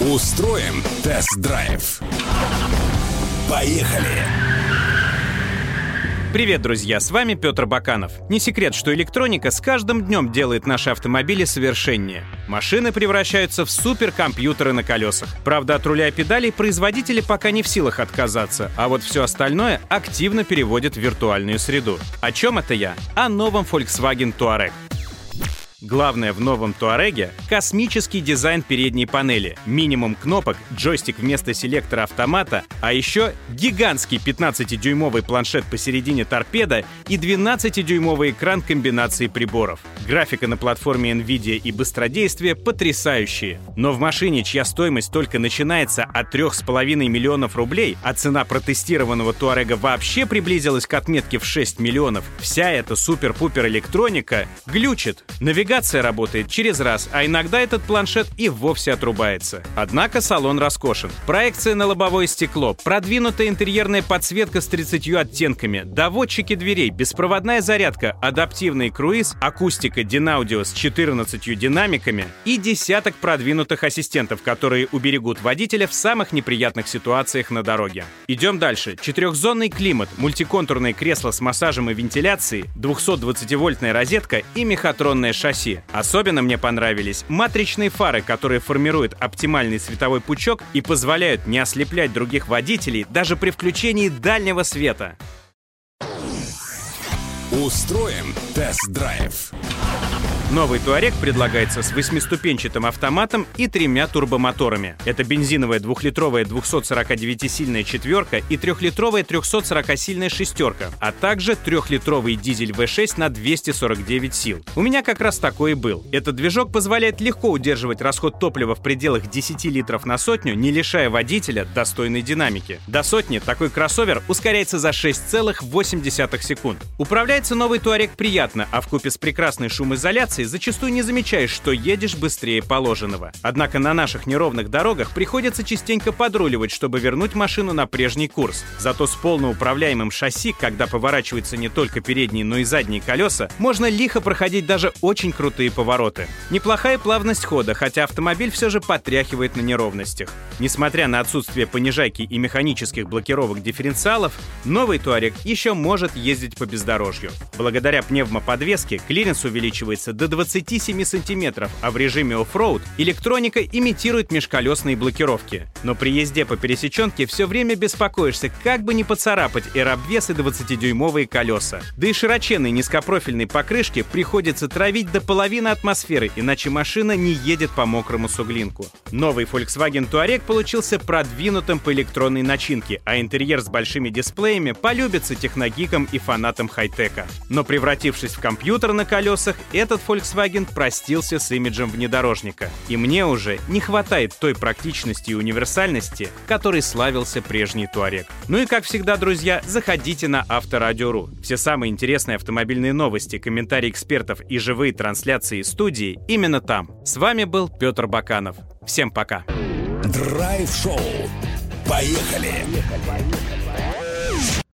Устроим тест-драйв. Поехали! Привет, друзья, с вами Петр Баканов. Не секрет, что электроника с каждым днем делает наши автомобили совершеннее. Машины превращаются в суперкомпьютеры на колесах. Правда, от руля и педалей производители пока не в силах отказаться, а вот все остальное активно переводят в виртуальную среду. О чем это я? О новом Volkswagen Touareg. Главное в новом Туареге — космический дизайн передней панели, минимум кнопок, джойстик вместо селектора автомата, а еще гигантский 15-дюймовый планшет посередине торпеда и 12-дюймовый экран комбинации приборов. Графика на платформе NVIDIA и быстродействие потрясающие. Но в машине, чья стоимость только начинается от 3,5 миллионов рублей, а цена протестированного Туарега вообще приблизилась к отметке в 6 миллионов, вся эта супер-пупер электроника глючит. Навигация работает через раз, а иногда этот планшет и вовсе отрубается. Однако салон роскошен. Проекция на лобовое стекло, продвинутая интерьерная подсветка с 30 оттенками, доводчики дверей, беспроводная зарядка, адаптивный круиз, акустика Dynaudio с 14 динамиками и десяток продвинутых ассистентов, которые уберегут водителя в самых неприятных ситуациях на дороге. Идем дальше. 4-зонный климат, мультиконтурное кресло с массажем и вентиляцией, 220-вольтная розетка и мехатронное шасси. Особенно мне понравились матричные фары, которые формируют оптимальный световой пучок и позволяют не ослеплять других водителей даже при включении дальнего света. Устроим тест-драйв. Новый Touareg предлагается с 8-ступенчатым автоматом и 3 турбомоторами. Это бензиновая 2-литровая 249-сильная четверка и 3-литровая 340-сильная шестерка, а также 3-литровый дизель V6 на 249 сил. У меня как раз такой и был. Этот движок позволяет легко удерживать расход топлива в пределах 10 литров на сотню, не лишая водителя достойной динамики. До сотни такой кроссовер ускоряется за 6,8 секунд. Управляется новый Touareg приятно, а вкупе с прекрасной шумоизоляцией зачастую не замечаешь, что едешь быстрее положенного. Однако на наших неровных дорогах приходится частенько подруливать, чтобы вернуть машину на прежний курс. Зато с полноуправляемым шасси, когда поворачиваются не только передние, но и задние колеса, можно лихо проходить даже очень крутые повороты. Неплохая плавность хода, хотя автомобиль все же потряхивает на неровностях. Несмотря на отсутствие понижайки и механических блокировок дифференциалов, новый Touareg еще может ездить по бездорожью. Благодаря пневмоподвеске клиренс увеличивается до 27 сантиметров, а в режиме оффроуд электроника имитирует межколесные блокировки. Но при езде по пересеченке все время беспокоишься, как бы не поцарапать аэробвес и 20-дюймовые колеса. Да и широченной низкопрофильной покрышке приходится травить до половины атмосферы, иначе машина не едет по мокрому суглинку. Новый Volkswagen Touareg получился продвинутым по электронной начинке, а интерьер с большими дисплеями полюбится техногикам и фанатам хай-тека. Но превратившись в компьютер на колесах, этот Volkswagen простился с имиджем внедорожника. И мне уже не хватает той практичности и универсальности, которой славился прежний Touareg. Ну и как всегда, друзья, заходите на Авторадио.ру. Все самые интересные автомобильные новости, комментарии экспертов и живые трансляции студии именно там. С вами был Петр Баканов. Всем пока. Драйв-шоу. Поехали!